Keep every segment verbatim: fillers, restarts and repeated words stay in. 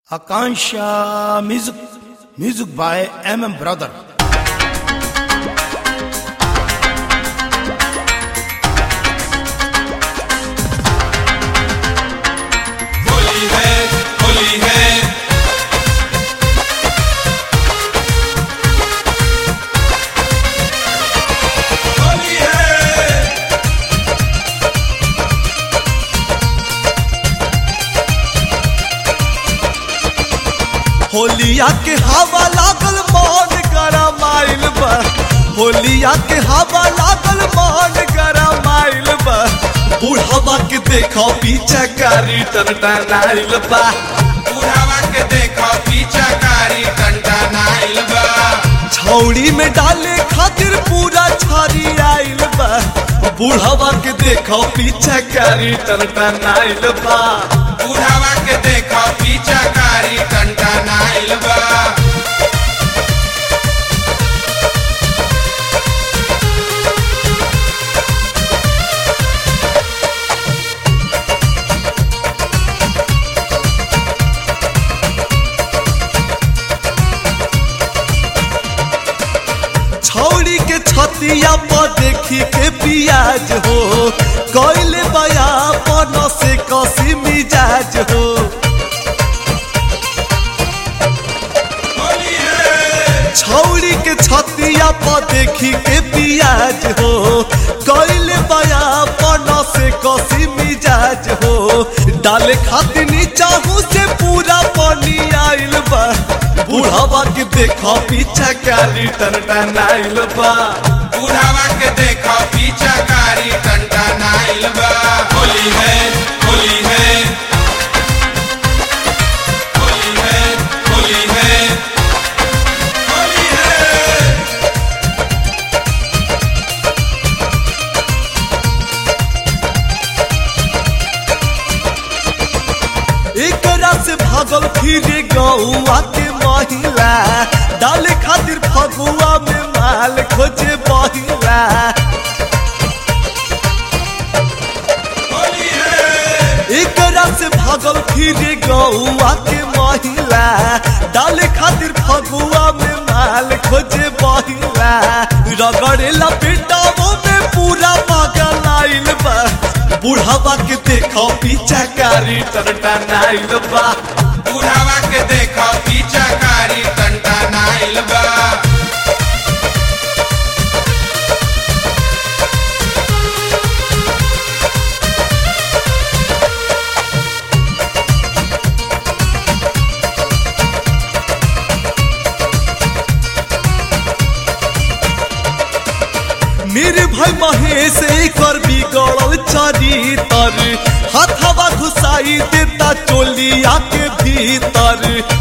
Akansha music, music by M M Brother. Holi है, होली है, होली है। होलिया के हवा लागल मन गरमाइल बा। होलिया के हवा लागल मन गरमाइल बा। बुढ़ावा के देखो पीछा कारी टनटनाइल बा। बुढ़ावा के देखो पीछा कारी टनटनाइल बा। छौड़ी में डाले खातिर पूरा छारी आइल बा। बुढ़ावा के देखो पीछा कारी टनटनाइल बा। बुढ़ावा के देखो पीछा कारी टनटनाइल बा। छौड़ी के छतिया पर देखी के पियाज हो कैले बया पन से कसी मिजाज हो। होली है, छौड़ी के छतिया पर देखी के पियाज हो कैले बया पन से कसी मिजाज हो। डाले खातिर नीचाहू से पूरा पानी आइल बा। बुढ़ावा के देखो पीछा कारी टनटनाइल बा। बुढ़ावा के देखो पीछा कारी टनटनाइल बा। होली है, होली है, होली है, होली है, होली है। एकरा से भागल फिरे गौआ के महिला। डाले खातिर फगुआ में माल खोजे बहिला। होली है, एकरा से भागल फिरे गौआ के महिला। डाले खातिर फगुआ में माल खोजे बहिला। रगड़ेला पेटावो में पूरा पागल आइल बा। बुढ़ावा के देखो पीछा कारी टनटनाइल बा। बुढ़ावा के देखो पीछा कारी टनटनाइल बा। मेरे भाई महेश एकर बिगड़ल चरितर। हथवा घुसाई देता चोलिया के भीतर।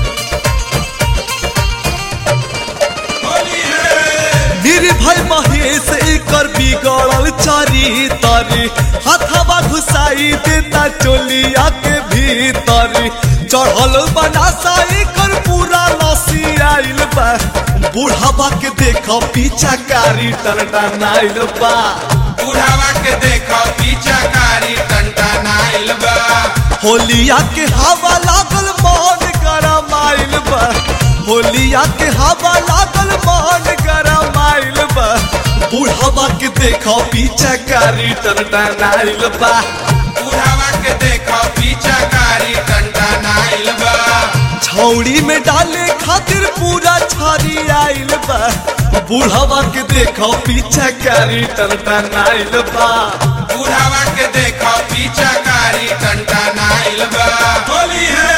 होली है, मेरे भाई महेश एकर बिगड़ल चरितर। हथवा घुसाई देता चोलिया के भीतर। चढ़ल बनासा एकर पूरा लसी आइल बा। बुढ़ावा के देखो पीछा कारी टनटनाइल बा। बुढ़ावा के देखो पीछा कारी टनटनाइल बा। होलिया के हवा लागल मन गरमाइल बा। होलिया के हवा लागल मन गरमाइल बा। बुढ़ावा के देखो पीछा कारी टनटनाइल बा। बुढ़ावा के देखो पीछा कारी टनटनाइल बा। छौड़ी में डाले खातिर पूरा छारी आइल बा। बुढ़ावा के देखो पीछा कारी टनटनाइल बा। बुढ़ावा के देखो पीछा कारी टनटनाइल बा। होली है।